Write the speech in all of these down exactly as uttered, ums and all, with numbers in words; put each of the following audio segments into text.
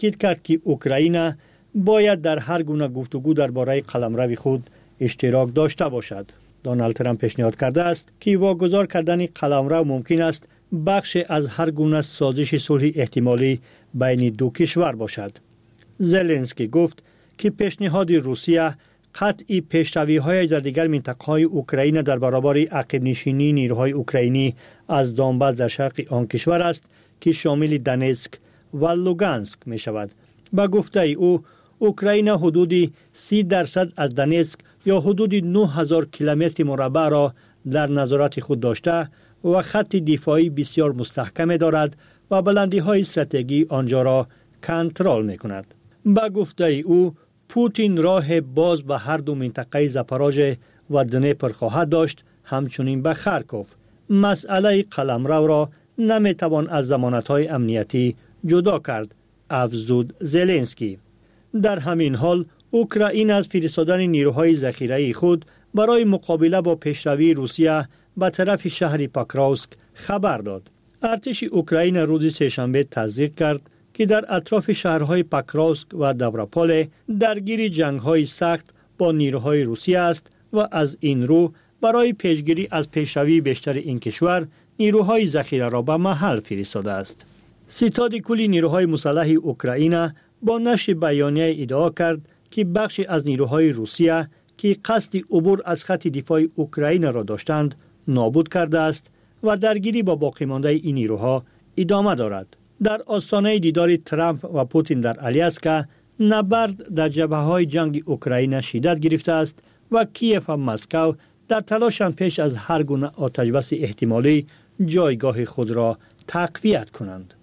تاکید کرد که اوکراین باید در هر گونه گفتگو درباره قلمرو خود اشتراک داشته باشد. دونالد ترامپ پیشنهاد کرده است که واگذار کردن قلمرو ممکن است بخش از هر گونه سازش صلح احتمالی بین دو کشور باشد. زلنسکی گفت که پیشنهاد روسیه قطعی پیشروی‌های در دیگر منطقه‌های اوکراین در برابر عقب نشینی نیروهای اوکراینی از دونباس در شرق آن کشور است که شامل دونتسک و لوگانسک می شود. با گفته او اوکراین حدود سی درصد از دونتسک یا حدود نه هزار کیلومتر مربع را در نظارت خود داشته و خط دفاعی بسیار مستحکم دارد و بلندی‌های استراتژی آنجا را کنترل می‌کند. با گفته او پوتین راه باز به هر دو منطقه زاپاروژه و دنیپر خواهد داشت، همچنین به خارکوف. مسئله قلمرو را نمیتوان از ضمانت‌های امنیتی جدا کرد، افزود زلنسکی. در همین حال اوکراین از فرستادن نیروهای ذخیره خود برای مقابله با پیشروی روسیه به طرف شهر پاکراوسک خبر داد. ارتش اوکراین روز سه‌شنبه تصدیق کرد که در اطراف شهرهای پاکراوسک و دوراپول درگیر جنگ‌های سخت با نیروهای روسیه است و از این رو برای پیشگیری از پیشروی بیشتر این کشور نیروهای ذخیره را به محل فرستاده است. ستاد کل نیروهای مسلح اوکراین با نشر بیانیه ادعا کرد که بخشی از نیروهای روسیه که قصد عبور از خط دفاع اوکراین را داشتند نابود کرده است و درگیری با باقی مانده این نیروها ادامه دارد. در آستانه دیدار ترامپ و پوتین در آلیاسکا نبرد در جبهه‌های جنگ اوکراین شدت گرفته است و کیف و مسکو در تلاشند پیش از هر گونه آتش‌بس احتمالی جایگاه خود را تقویت کنند.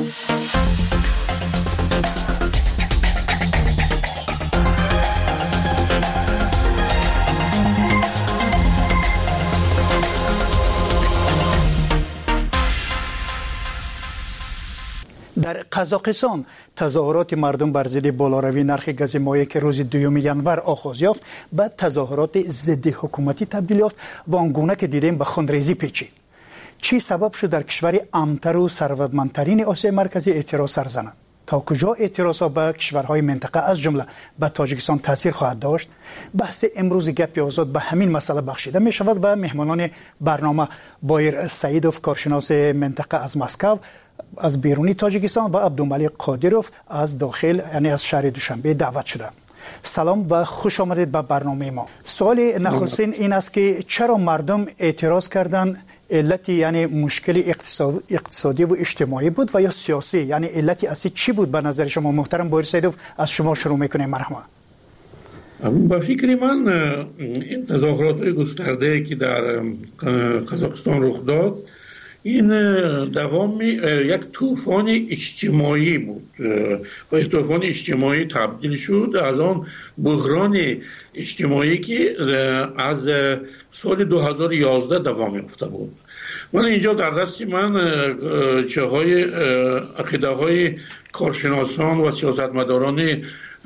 در قزاقستان تظاهرات مردم بر ضد بالاروی نرخ گاز مایع که روز دوم ینور آغاز یافت به تظاهرات ضد حکومتی تبدیل یافت و آنگونه که دیدیم به خونریزی پیچید. چی سبب شد در کشور امتر و ثروتمندترین آسیای مرکزی اعتراض سر زنند؟ تا کجا اعتراضها به کشورهای منطقه از جمله به تاجیکستان تاثیر خواهد داشت؟ بحث امروز گپ آزاد به همین مسئله بخشیده می شود و مهمانان برنامه بایر سعیدوف کارشناس منطقه از مسکو از بیرونی تاجیکستان و عبدالملک قادروف از داخل یعنی از شهر دوشنبه دعوت شدند. سلام و خوش آمدید به برنامه ما. سوال نخستین این است که چرا مردم اعتراض کردند؟ علتی یعنی مشکل اقتصادی و اجتماعی بود و یا سیاسی؟ یعنی علتی اصلی چی بود به نظر شما؟ محترم بایر سعیدوف از شما شروع میکنیم. مرحبا. با فکر من این تظاهرات گسترده که در قزاقستان رخ داد این دوام یک طوفان اجتماعی بود و این طوفان اجتماعی تبدیل شد از آن بحران اجتماعی که از سال دو هزار و یازده دوام یافته بود. من اینجا در دست من چه های عقیده های کارشناسان و سیاستمداران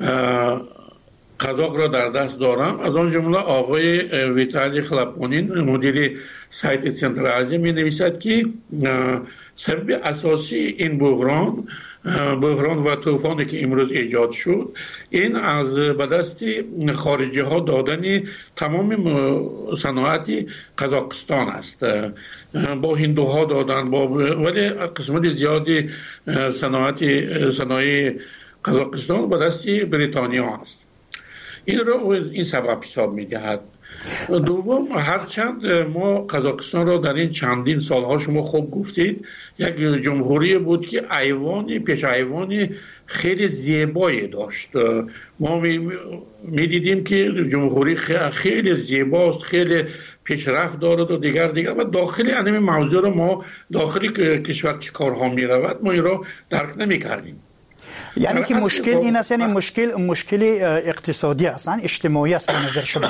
قزاق را در دست دارم. از آن جمله آقای ویتالی خلپونین مدیر سایت سنتر آزیا می نویسد که سبب اساسی این بحران بحران و طوفانی که امروز ایجاد شد این از به دست خارجی ها دادن تمام صنایع قزاقستان است. با هندوها دادن با ولی قسمت زیادی صنایع صنایع قزاقستان به دست بریتانیا است. این رو این سبب حساب می‌دهد. دوم هرچند ما قزاقستان را در این چندین سالها شما خوب گفتید یک جمهوری بود که ایوانی پیش ایوانی خیلی زیبایی داشت. ما می‌دیدیم که جمهوری خیلی زیباست، خیلی پیشرفت دارد و دیگر دیگر و داخل همین موضوع رو ما داخلی کشور چه کارها می‌رود ما این را درک نمی‌کردیم. یعنی که مشکل این است، یعنی مشکل مشکل اقتصادی است، اجتماعی است به نظر شما؟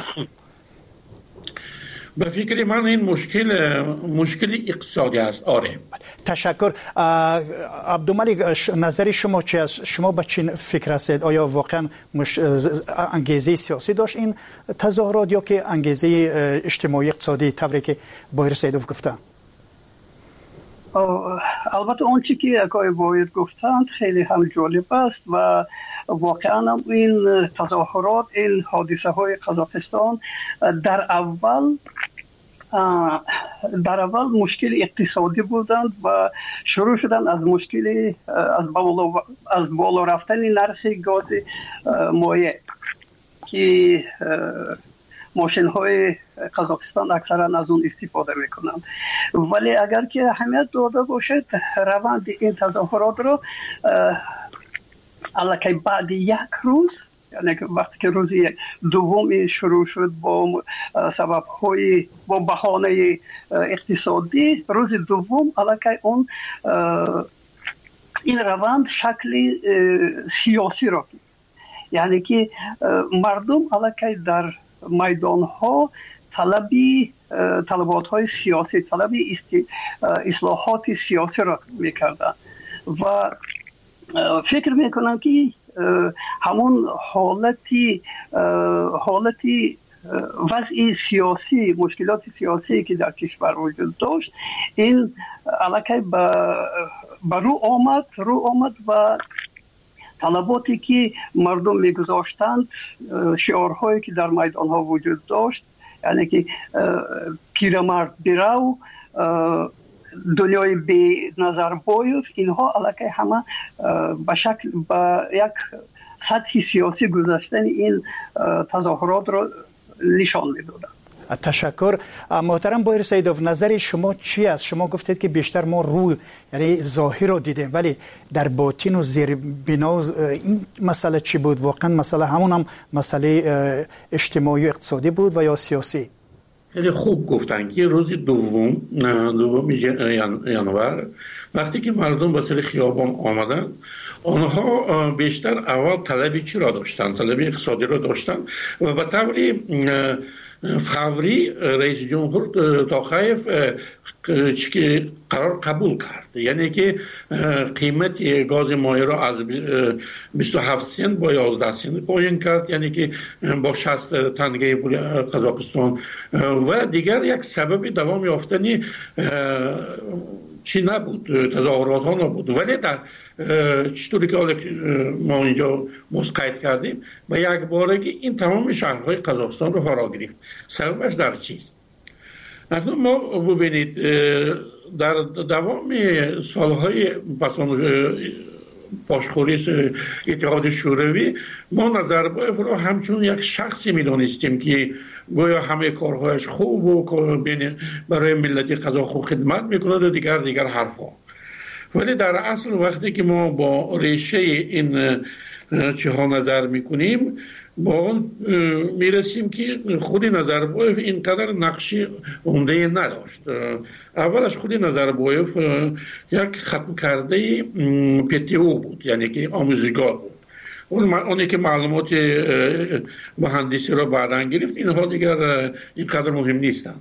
به فکر من این مشکل مشکل اقتصادی است. آره. تشکر. عبدالملک نظر شما چی است؟ شما به چی فکر هستید؟ آیا واقعا مش... انگیزه سیاسی داشت این تظاهرات یا که انگیزه اجتماعی اقتصادی طوری که بایر سعیدوف گفته؟ البته اون چیزی که آقای واحد گفتند خیلی هم جالب است و واقعا هم این تظاهرات، این حادثه های قزاقستان در اول در اول مشکل اقتصادی بودند و شروع شدن از مشکل از بالا از بالا رفتن نرخ گاز مایع که ماشین های قزاقستان اکثرا از اون استفاده میکنند. ولی اگر که اهمیت داده باشد روند این تظاهرات رو الکی بعد یک روز، یعنی وقتی که روز دوم شروع شد با سبب های با بهانه اقتصادی، روز دوم الکی اون این روند شکل سیاسی را گرفت. یعنی که مردم الکی در میدان ها طلبی طلبات های سیاسی، طلبی اصلاحات سیاسی را میکردن و فکر میکنم که همون حالتی حالتی وضع سیاسی، مشکلات سیاسی که در کشور وجود داشت، این علاقه به رو آمد رو آمد و طلباتی که مردم میگذاشتند، شعارهایی که در میدان ها وجود داشت، یعنی که پیرمرد برو، دنیای بی نظربایف، اینها علاقه همه به شکل به یک سطح سیاسی گذاشتن این تظاهرات را نشان میدادند. تشکر. محترم بایر سیدوف، نظر شما چی است؟ شما گفتید که بیشتر ما روی یعنی ظاهر رو دیدیم، ولی در باطن و زیر بنا این مسئله چی بود؟ واقعا مسئله همون هم مسئله اجتماعی و اقتصادی بود و یا سیاسی؟ خیلی خوب گفتن که روز دوم دوم ژانویه وقتی که مردم به سر خیابان آمدن، آنها بیشتر اول طلبی چی را داشتن؟ طلبی اقتصادی را داشتن و به طوری فوری رئیس جمهور توخایف قرار قبول کرد، یعنی که قیمت گاز مایع را از بیست و هفت سنت با یازده سنت پایین کرد، یعنی که با شصت تنگه قزاقستان و دیگر یک سبب دوام یافتنی چی نبود، تظاهرات ها نبود. ولی در چطوری که ما اینجا مسقید کردیم و یک بارگی این تمام شهرهای قزاقستان رو فرا گرفت. سببش در چیست؟ اکنون ما ببینید در دوام سالهای پسان پاشخوری اتحاد شوروی ما نظربایف رو همچون یک شخصی میدانستیم که گویا همه کارهایش خوب و برای ملت قزاق خوب خدمت میکنه و دیگر دیگر حرفا. ولی در اصل وقتی که ما با ریشه این چه ها نظر میکنیم با اون میرسیم که خودی نظربایف اینقدر نقشی عمده نداشت. اولش خودی نظربایف یک ختم کرده پیتیو بود، یعنی که آموزگار بود. اون اونی که معلومات مهندسی را بعداً گرفت، اینها دیگر اینقدر مهم نیستند.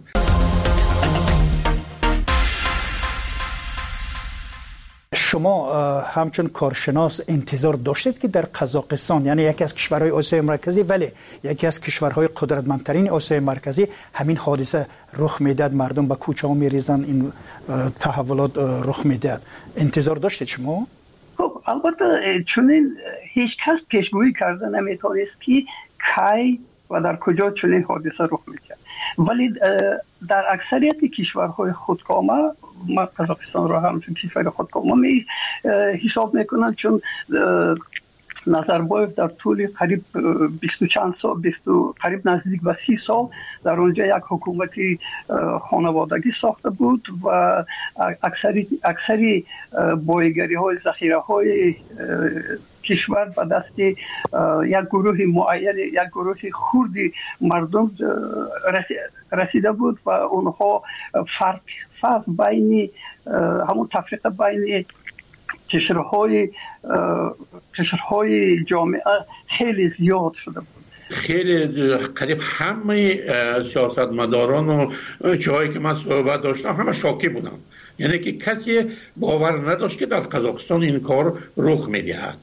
شما همچون کارشناس انتظار داشتید که در قزاقستان، یعنی یکی از کشورهای آسیای مرکزی ولی یکی از کشورهای قدرتمندترین آسیای مرکزی، همین حادثه رخ میداد، مردم به کوچه ها میریزن، این تحولات رخ میداد؟ انتظار داشتید شما؟ خب البته چون هیچ کس پیشگویی کرده نمیتونست که کی و در کجا چنین حادثه رخ میکرد. ولی در اکثریت کشورهای خودکامه، ما قزاقستان را هم چون کشور خودکامه می حساب میکنن، چون نظربایف در طول قریب بیست و چند سال، بیست قریب نزدیک به سی سال در اونجا یک حکومتی خانوادگی ساخته بود و اکثری اکثری بایگری های ذخیره های کشور به دست یک گروه معین، یک گروه خردی مردم رسیده بود و اونها فرق فرق بین همون تفریق بین قشرهای قشرهای جامعه خیلی زیاد شده بود. خیلی قریب همه سیاستمداران و جایی که من صحبت داشتم همه شاکی بودن، یعنی که کسی باور نداشت که در قزاقستان این کار رخ میدهد.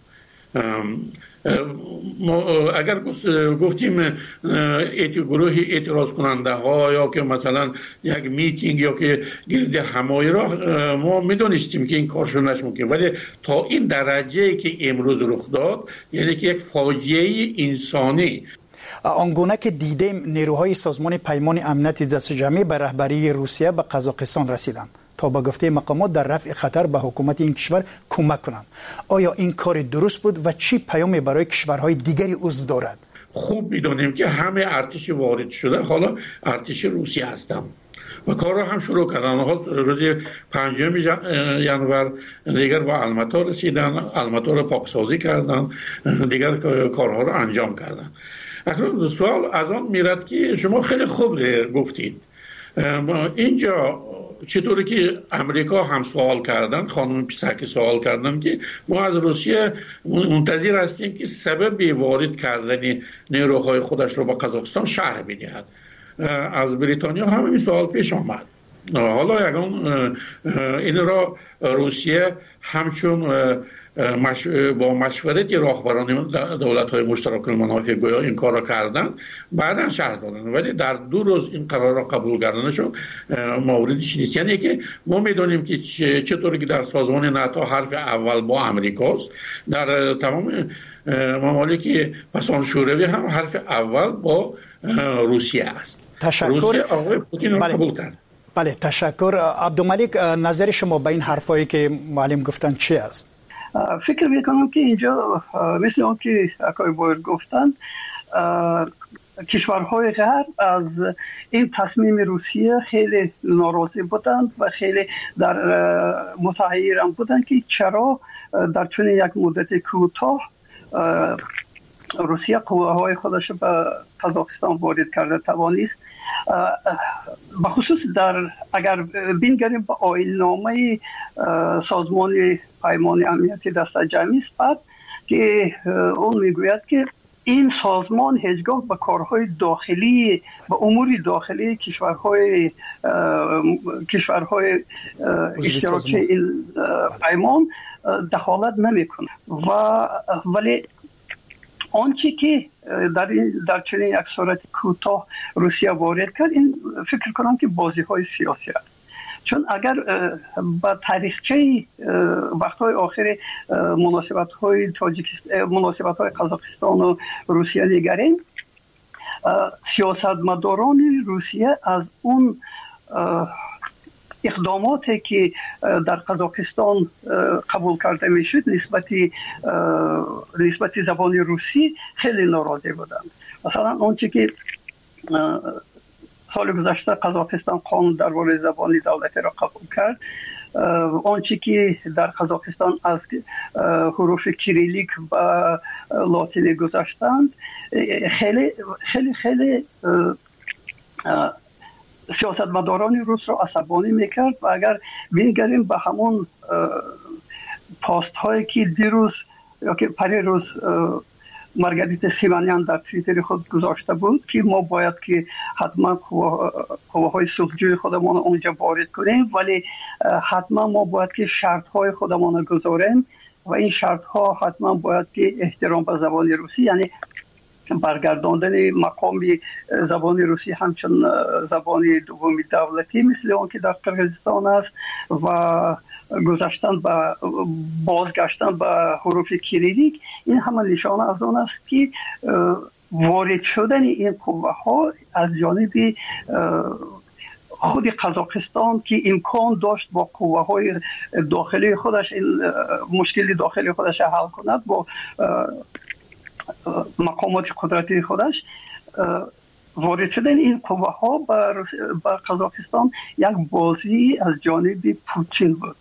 ما اگر گفتیم گروه اعتراض کننده ها یا که مثلا یک میتینگ یا که گرد همایی را ما میدونستیم که این کارشون نشمکن، ولی تا این درجه که امروز رخ داد یعنی که یک فاجعه انسانی آنگونه که دیدیم نیروهای سازمان پیمان امنیت دست جمعی به رهبری روسیه به قزاقستان رسیدند تا به گفته مقامات در رفع خطر به حکومت این کشور کمک کنند. آیا این کار درست بود و چی پیامی برای کشورهای دیگری عضو دارد؟ خوب میدونیم که همه ارتش وارد شده حالا ارتش روسیه هستند و کار را هم شروع کردن. روز پنجم ژانویه دیگر با الماتا رسیدن، الماتا را پاکسازی کردن، دیگر کارها را انجام کردن. اکنون سوال از آن میرد که شما خیلی خوب گفتید اینجا چطوری که امریکا هم سوال کردن، خانم پیسکی سوال کردن که ما از روسیه منتظر هستیم که سبب وارد کردن نیروهای خودش رو با قزاقستان شرح بدهد. از بریتانیا هم این سوال پیش آمد. حالا یکان این را روسیه همچون مش... با مشورت راهبران دولت‌های مشترک المنافع گویا این کار را کردن، بعدا شرح دادن، ولی در دو روز این قرار را قبول کردنشون موردش نیست. یعنی که ما میدونیم که چطوری که در سازمان ناتو حرف اول با امریکاست، در تمام ممالک پسان شوروی هم حرف اول با روسیه است. تشکر. روسیه آقای پوتین را قبول کرد. بله تشکر. عبدالملک، نظر شما به این حرفایی که معلم گفتن چی است؟ فکر میکنم که اینجا مثل اون که اکای باید گفتن کشورهای غرب از این تصمیم روسیه خیلی ناراضی بودند و خیلی در متحیر هم بودند که چرا در چنین یک مدت کوتاه روسیه قواهای خودش به قزاقستان وارد کرده توانست. بخصوص در اگر بینگریم با آیین نامه سازمان پیمان امنیت دست جمعی است بعد که اون میگوید که این سازمان هیچگاه به کارهای داخلی و امور داخلی کشورهای کشورهای اشتراکی این پیمان دخالت نمیکنه و ولی آنچه که در این در چنین یک صورت کوتاه روسیه وارد کرد این فکر کنم که بازی های سیاسی است. چون اگر با تاریخچه وقت‌های آخر مناسبت های تاجیکستان مناسبت های قزاقستان و روسیه نگریم، سیاستمداران روسیه از اون اقداماتی که در قزاقستان قبول کرده میشد نسبت نسبت زبان روسی خیلی ناراضی بودند. مثلا آنچه که سال گذشته قزاقستان قانون درباره زبان دولتی را قبول کرد، آنچه که در قزاقستان از حروف کریلیک و لاتینی گذاشتند خیلی خیلی خیلی سیاستمداران روس را عصبانی میکرد و اگر بینگریم به همون پاست هایی که دیروز یا که پری روز مارگاریتا سیمانیان در توییتر خود گذاشته بود که ما باید که حتما قواهای صلحجوی خودمان اونجا وارد کنیم، ولی حتما ما باید که شرط های خودمان گذاریم و این شرط ها حتما باید که احترام به زبان روسی، یعنی برگرداندن مقام زبان روسی همچون زبان دومی دولتی مثل اون که در قرقیزستان است و گذاشتن به بازگشتن به حروف کریلیک، این همه نشانه از آن است که وارد شدن این قوه ها از جانب خود قزاقستان که امکان داشت با قوه های داخلی خودش این مشکل داخلی خودش حل کند، با مقامات قدرتی خودش وارد شدن این قوه ها به قزاقستان یک بازی از جانب پوتین بود.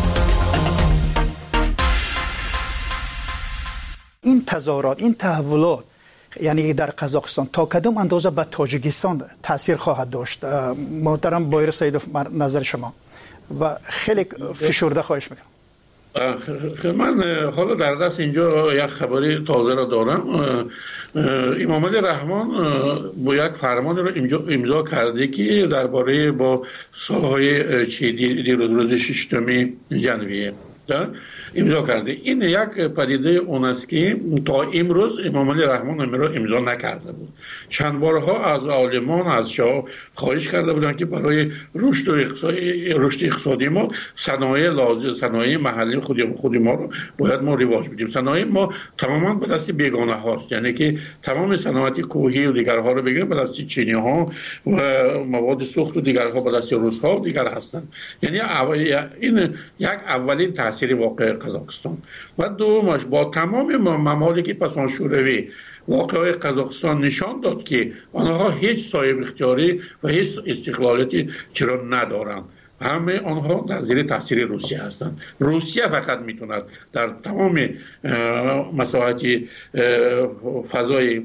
این تظاهرات، این تحولات یعنی در قزاقستان تا کدام اندازه به تاجیکستان تاثیر خواهد داشت؟ محترم بایر سیدوف، نظر شما و خیلی فشرده خواهش میکنم. من حالا در دست اینجا یک خبری تازه را دارم. امام علی رحمان با یک فرمان را امضا کرده که درباره با سالهای چیدی روز ششم ژانویه امضا کرده. این یک پدیده اون است که تا امروز امام علی رحمان امرو امضا نکرده بود. چند بارها از عالمان از شاه خواهش کرده بودند که برای رشد و اقتصادی رشد اقتصادی ما صنایع لازم صنایع محلی خود خود ما رو باید ما رواج بدیم. صنایع ما تماما به دست بیگانه هاست، یعنی که تمام صنایع کوهی و دیگرها رو بگیریم به دست چینی ها و مواد سوخت و دیگرها به دست روس ها و دیگر هستند. یعنی این یک اولین تاثیر واقع قزاقستان و دومش با تمام ممالک پسان شوروی واقعه قزاقستان نشان داد که آنها هیچ صاحب اختیاری و هیچ استقلالیتی چرا ندارند. همه آنها در زیر تاثیر روسیه هستند. روسیه فقط میتوند در تمام مساحت فضای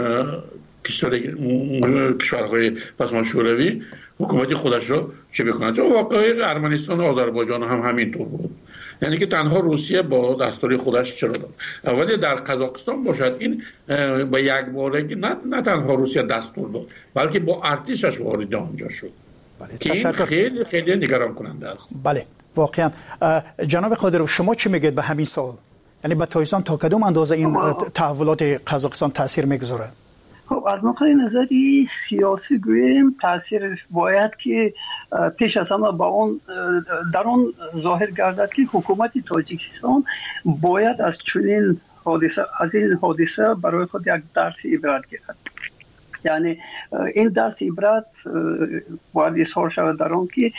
کشورهای پسمان شوروی حکومت خودش را چه بکند. واقعه ارمنستان و آذربایجان هم همینطور بود، یعنی که تنها روسیه با دستور خودش چرا داد. ولی در قزاقستان باشد این با یک باره که نه, نه تنها روسیه دستور داد بلکه با ارتشش وارد آنجا شد. بله. که این خیلی خیلی نگران کننده است. بله واقعا. جناب قادرو شما چی میگید به همین سوال؟ یعنی به تایستان تا کدوم اندازه این تحولات قزاقستان تاثیر میگذاره؟ خب از نقطه نظری سیاسی گوییم تاثیر باید که پیش از همه با اون در اون ظاهر گردد که حکومت تاجیکستان باید از چنین حادثه از این حادثه برای خود یک درس عبرت گیرد. یعنی این درس عبرت باید اظهار شود در آن که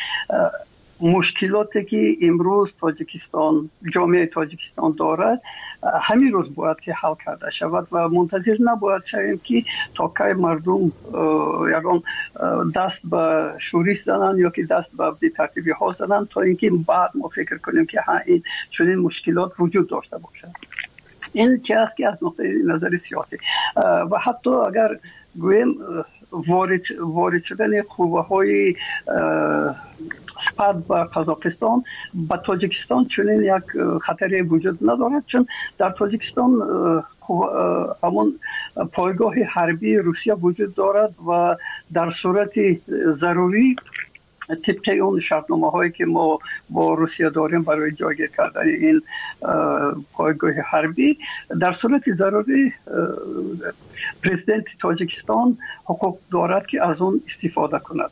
مشکلاتی که امروز تاجیکستان جامعه تاجیکستان دارد همین روز باید که حل کرده شود و منتظر نباید شویم که تا کی مردم یگان دست به شوریش زنند یا که دست به بی‌ترتیبی ها زنند تا اینکه بعد ما فکر کنیم که ها این چنین مشکلات وجود داشته باشد. این چیزی است که از نقطه نظر سیاسی و حتی اگر گویم وارد وارد شدن قوه‌های سپرد به قزاقستان با تاجیکستان چنین یک خطری وجود ندارد، چون در تاجیکستان همون پایگاه حربی روسیه وجود دارد و در صورت ضروری طبق اون شرطنامه هایی که ما با روسیه داریم برای جایگیر کردن این پایگاه حربی در صورت ضروری پرزیدنت تاجیکستان حقوق دارد که از اون استفاده کند.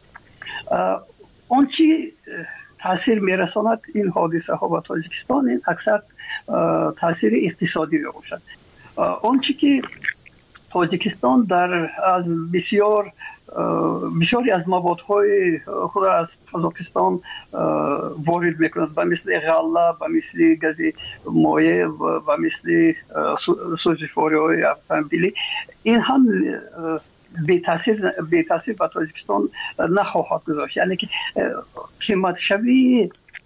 اون چی تاثیر میرساند این حادثه ها به تاجیکستان این اکثر تاثیر اقتصادی باشد. اون چی که تاجیکستان در از بسیار بسیاری از موادهای خود از قزاقستان وارد میکند و مثل غله و مثل گاز مایع و مثل سوزشواری های اتومبیلی این هم بی تاثیر بی تاثیر به تاجیکستان نخواهد گذاشت. یعنی که قیمت شوی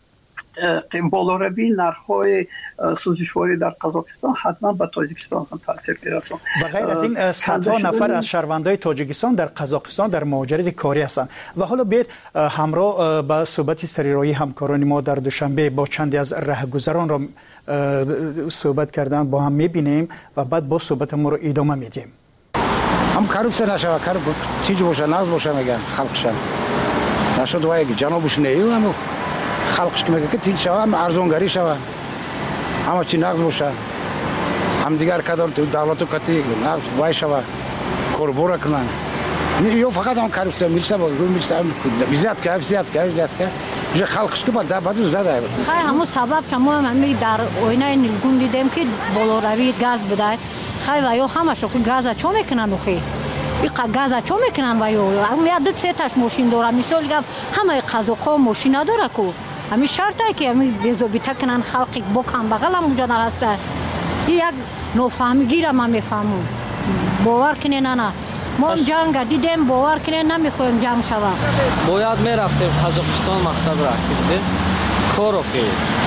بالا روی نرخ‌های سوزشواری در قزاقستان حتما به تاجیکستان هم تاثیر می‌رساند. و غیر از این صدها نفر از شهروندان تاجیکستان در قزاقستان در مهاجرت کاری هستند. و حالا بیر همراه با صحبت سریرایی همکاران ما در دوشنبه با چندی از رهگذران را صحبت کردن با هم می‌بینیم و بعد با صحبت ما رو ادامه میدیم. هم کارپسه نشود کار چیز باشه ناز باشه میگن خلقشان نشد وای جنابش نیو هم خلقش که میگه که تیج شوه هم ارزونگری شوه همه چی نقض باشه هم دیگر کدار تو دولت و کتی نقض وای شوه کوربورا کنن یو فقط هم کارپسه میشه با گوی میشه بیزیاد که بیزیاد که بیزیاد که میشه خلقش که بعد بعد زده خیلی همون سبب شما هم در آینه نیلگون دیدیم که بالا روی گاز بده خیلی ویو همه شوخی گازا چو میکنن اوخی این گازا چو میکنن ویو هم یاد سه تاش ماشین داره مثال گم همه قزاقا ماشین نداره کو همین شرطه که همین بیزوبیتا کنن خلقی بکن بغل هم اونجا نهسته یک نفهمیگی را ما میفهمون باور کنه نه نه ما هم جنگ دیدیم باور کنه نمیخوایم جنگ شوه باید میرفتیم قزاقستان مقصد را کردیم کار اوخی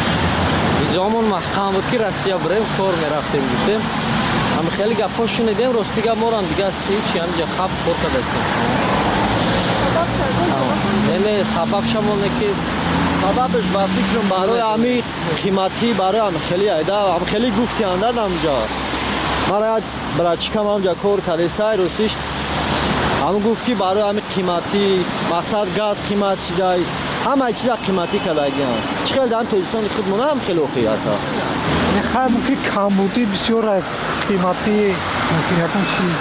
زمان محکم بود که روسیه بریم کار میرفتیم دیدیم هم خیلی گپا شنیدیم راستی گپ ما رو دیگه هیچ همینجا خب خورد دستیم یعنی سبب شمونه که سببش با فکرم برای همین قیمتی برای هم خیلی ایده هم خیلی گفتی انداد همجا مرا برای چیکم همجا کار کردستای راستیش هم گفت که برای همین قیمتی مقصد گاز قیمت شده همه چیز قیمتی کردگیان چخیل در توجستان خود مونه هم خیلی اوخیت ها میخواه ممکن کمبودی بسیار قیمتی ممکن یکم چیز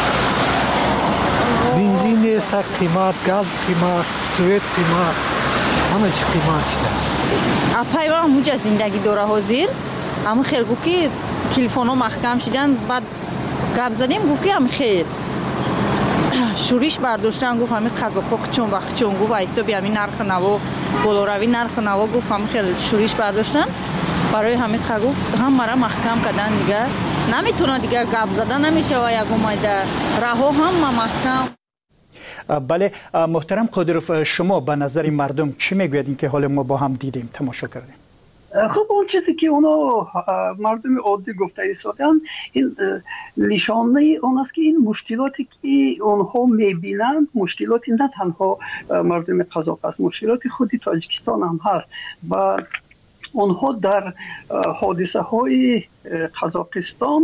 بنزین نیست قیمت گاز قیمت سویت قیمت همه چی قیمت شده اپایوان موجه زندگی دوره حاضر اما خیلی گفت که تلفن ها محکم شدن بعد گپ زدیم گفت که هم خیلی شوریش برداشتن گفت همین قزاقا چون وقت چون گفت حسابی همین نرخ نوا بالاروی نرخ نوا گفت همین خیلی شوریش برداشتن برای همین گفت هم مرا محکم کردن دیگه نمیتونه دیگه گپ زدن نمیشه و یک اومده رها هم محکم. بله محترم قادرов شما به نظر مردم چی میگوید این که حال ما با هم دیدیم تماشا کردیم؟ خب اون چیزی که اونا مردم عادی گفته ایستادن این نشانه اون است که این مشکلاتی که اونها میبینند مشکلاتی نه تنها مردم قزاق است مشکلاتی خودی تاجیکستان هم هست و اونها در حادثه های قزاقستان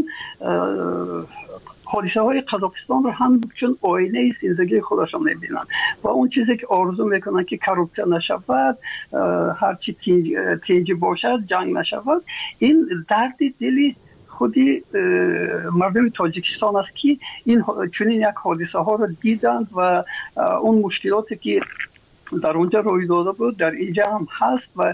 حادثه های قزاقستان رو هم چون آینه زندگی خودشان میبینند و اون چیزی که آرزو میکنن که کروپسیا نشود هرچی تنجی باشد جنگ نشود این درد دلی خودی مردم تاجیکستان است که این چنین یک حادثه ها رو دیدند و اون مشکلاتی که در اونجا روی داده بود در اینجا هم هست و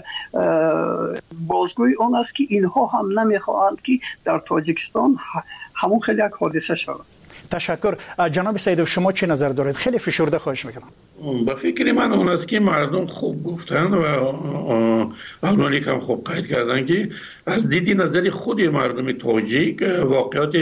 بازگوی اون است که اینها هم نمیخواهند که در تاجیکستان همون خیلی یک حادثه شود. تشکر. جناب سیدوف شما چه نظر دارید؟ خیلی فشرده خواهش میکنم. با فکر من اون است که مردم خوب گفتن و اونالیک هم خوب قید کردن که از دیدی نظری خود مردم تاجیک واقعات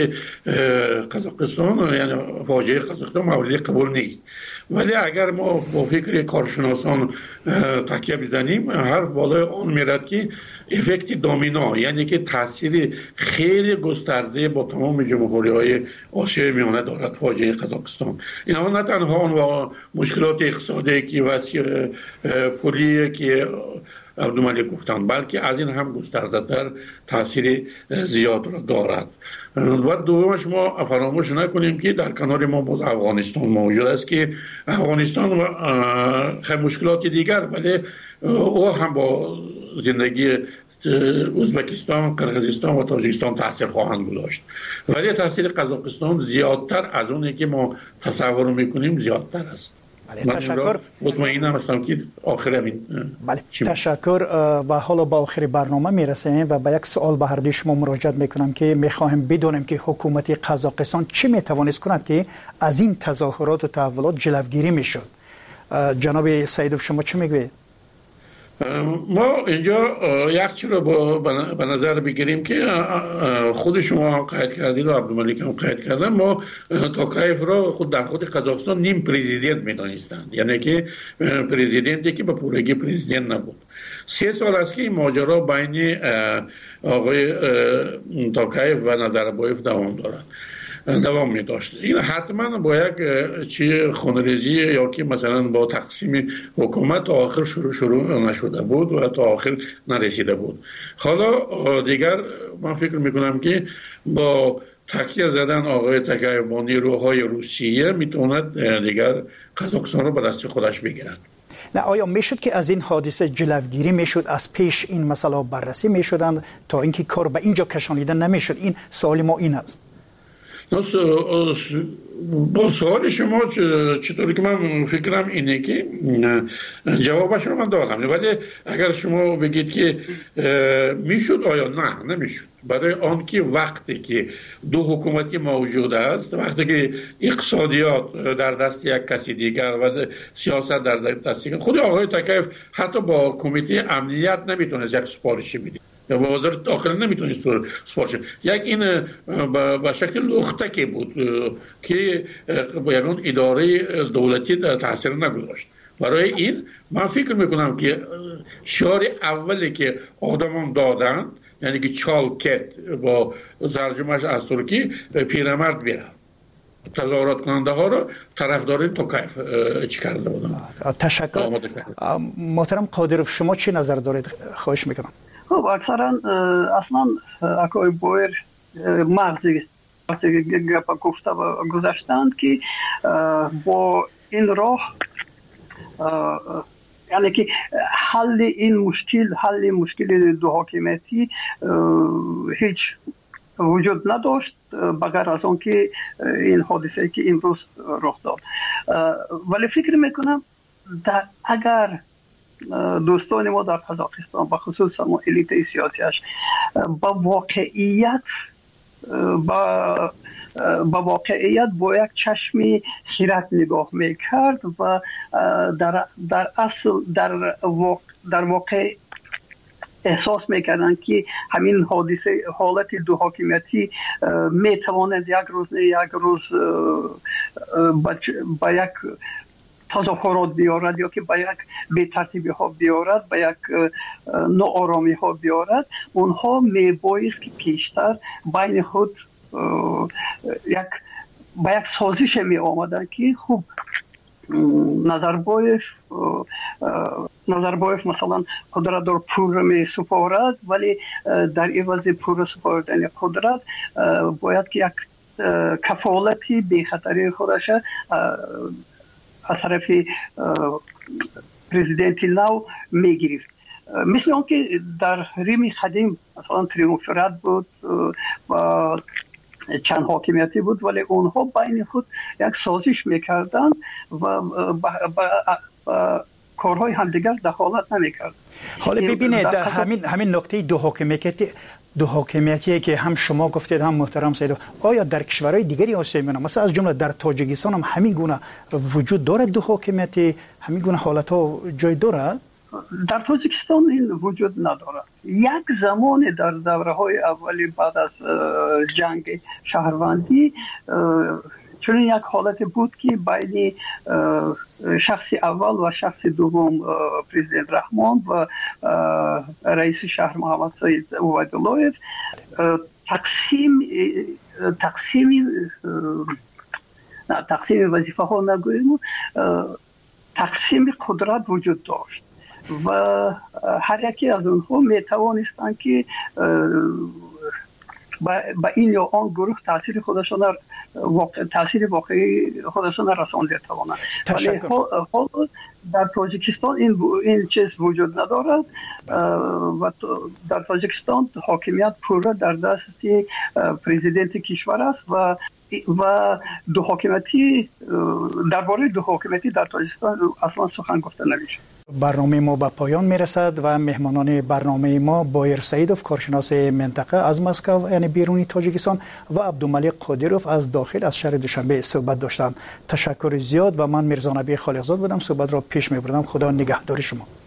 قزاقستان یعنی فاجعه قزاقستان مورد قبول نیست ولی اگر ما با فکر کارشناسان تکیه بزنیم هر بالای اون میرد که افکت دامینا یعنی که تاثیر خیلی گسترده با تمام جمهوری های آسیای میانه دارد فاجعه قزاقستان. اینها نه تنها اون مشکلات اقتصادی که وسیع پولی که عبدالملک گفتن بلکه از این هم گسترده تر تاثیر زیاد را دارد و دومش ما فراموش نکنیم که در کنار ما باز افغانستان موجود است که افغانستان خیلی مشکلات دیگر ولی او هم با زندگی ازبکستان، قرقیزستان و تاجیکستان تاثیر خواهند گذاشت ولی تاثیر قزاقستان زیادتر از اونی که ما تصور میکنیم زیادتر است. بله تشکر. مطمئنم هستم که آخر همین بله تشکر و حالا با آخر برنامه میرسیم و با یک سوال به هر دوی شما مراجعه میکنم که میخواهیم بدونیم که حکومت قزاقستان چی میتوانست کند که از این تظاهرات و تحولات جلوگیری میشد. جناب سیدوف شما چی میگوید؟ ما اینجا یک چیز رو به نظر بگیریم که خود شما هم قید کردید و عبدالملک هم قید کردن ما توکایف را خود در خود قزاقستان نیم پرزیدنت میدانستند یعنی که پرزیدنتی که به پورگی پرزیدنت نبود. سه سال است که این ماجرا بین آقای توکایف و نظربایف دوام دارد دوام می داشت. این حتما با یک چی خونریزی یا که مثلا با تقسیم حکومت تا آخر شروع شروع نشده بود و تا آخر نرسیده بود. حالا دیگر من فکر میکنم که با تکیه زدن آقای توکایف با نیروهای روسیه میتواند دیگر قزاقستان رو به دست خودش بگیرد. نه آیا میشد که از این حادثه جلوگیری میشد از پیش این مسئله بررسی میشدند تا اینکه کار به اینجا کشانیده نمیشد؟ این سوال ما این است. با سوال شما چطوری که من فکرم اینه که جوابش رو من دادم ولی اگر شما بگید که میشد آیا نه نمیشد برای آن که وقتی که دو حکومتی موجود است وقتی که اقتصادیات در دست یک کسی دیگر و سیاست در دست دیگر خود آقای توکایف حتی با کمیته امنیت نمیتونست یک سپارشی بده یا با وزارت داخله نمیتونست سپارش یک این به شکل لختکی بود که با یکان اداره دولتی تاثیر نگذاشت. برای این من فکر میکنم که شعار اولی که آدمان دادن یعنی که چالکت با ترجمهش از ترکی پیرمرد بیرفت تظاهرات کننده ها رو طرفدار توکایف چی کرده بودن. تشکر. محترم قادرов شما چی نظر دارید؟ خواهش میکنم. خب اکثرا اصلا اکای بایر مغزی گپا گفته و گذاشتند که با این راه یعنی که حل این مشکل حل مشکل دو حاکمیتی هیچ وجود نداشت بغیر از اون که این حادثه که امروز رخ داد. ولی فکر میکنم در اگر دوستان ما در قزاقستان به خصوص ما الیت سیاسیش با واقعیت با با واقعیت با یک چشم خیرت نگاه میکرد و در در اصل در واقع در واقع احساس میکردن که همین حادثه حالت دو حاکمیتی میتواند یک روز نه یک روز با یک تظاهرات بیارد یا که با یک بی‌ترتیبی ها بیارد با یک ناآرامی ها بیارد، اونها میبایست که پیشتر بین خود یک با یک سازش می آمدن که خوب نظربایف نظربایف مثلا قدرت در پور می سپارد، ولی در عوض پور سپاردن قدرت باید که یک کفالتی بی خطری خودش از طرف پرزیدنت نو میگرفت. مثل اون که در ریم قدیم مثلا تریومفرات بود و چند حاکمیتی بود، ولی اونها بین خود یک سازش میکردن و کارهای همدیگر دخالت نمیکرد. حالا ببینید همین همین نکته دو حاکمیتی دو حاکمیتی که هم شما گفتید هم محترم سید، آیا در کشورهای دیگری آسیا میانه مثلا از جمله در تاجیکستان هم همین گونه وجود دارد دو حاکمیتی، همین گونه حالت ها جای دارد؟ در تاجیکستان این وجود ندارد. یک زمان در دوره های اولی بعد از جنگ شهروندی چون یک حالت بود که بین شخص اول و شخص دوم پرزیدنت رحمان و رئیس شهر محمد سید عبیدالله تقسیم تقسیم نه تقسیم وظیفه ها نگوییم، تقسیم قدرت وجود داشت و هر یکی از اونها می توانستند که با این یا آن گروه تاثیر خودشان واقع تاثیر واقعی خودشان رسانده توانند. ولی حال در تاجیکستان این این چیز وجود ندارد و در تاجیکستان حاکمیت پورا در دست پرزیدنت کشور است و و دو حاکمیتی درباره دو حاکمیتی در تاجیکستان اصلا سخن گفته نمیشه. برنامه ما به پایان میرسد و مهمانان برنامه ما بایر سعیدوف کارشناس منطقه از مسکو یعنی بیرونی تاجیکستان و عبدالملک قادروف از داخل از شهر دوشنبه صحبت داشتند. تشکر زیاد و من میرزا نبی خالقزاد بودم، صحبت را پیش میبردم. خدا نگهدار شما.